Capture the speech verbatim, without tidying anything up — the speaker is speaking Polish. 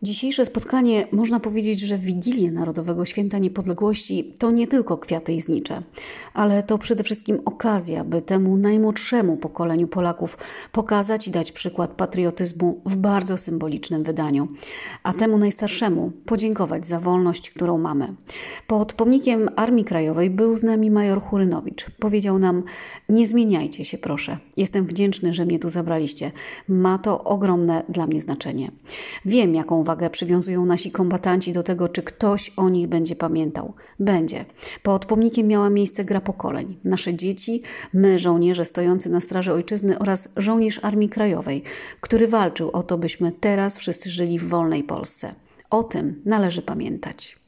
Dzisiejsze spotkanie, można powiedzieć, że Wigilię Narodowego Święta Niepodległości to nie tylko kwiaty i znicze, ale to przede wszystkim okazja, by temu najmłodszemu pokoleniu Polaków pokazać i dać przykład patriotyzmu w bardzo symbolicznym wydaniu, a temu najstarszemu podziękować za wolność, którą mamy. Pod pomnikiem Armii Krajowej był z nami major Churynowicz. Powiedział nam: nie zmieniajcie się proszę, jestem wdzięczny, że mnie tu zabraliście. Ma to ogromne dla mnie znaczenie. Wiem, jaką wagę przywiązują nasi kombatanci do tego, czy ktoś o nich będzie pamiętał. Będzie. Pod pomnikiem miała miejsce gra pokoleń. Nasze dzieci, my, żołnierze stojący na straży ojczyzny oraz żołnierz Armii Krajowej, który walczył o to, byśmy teraz wszyscy żyli w wolnej Polsce. O tym należy pamiętać.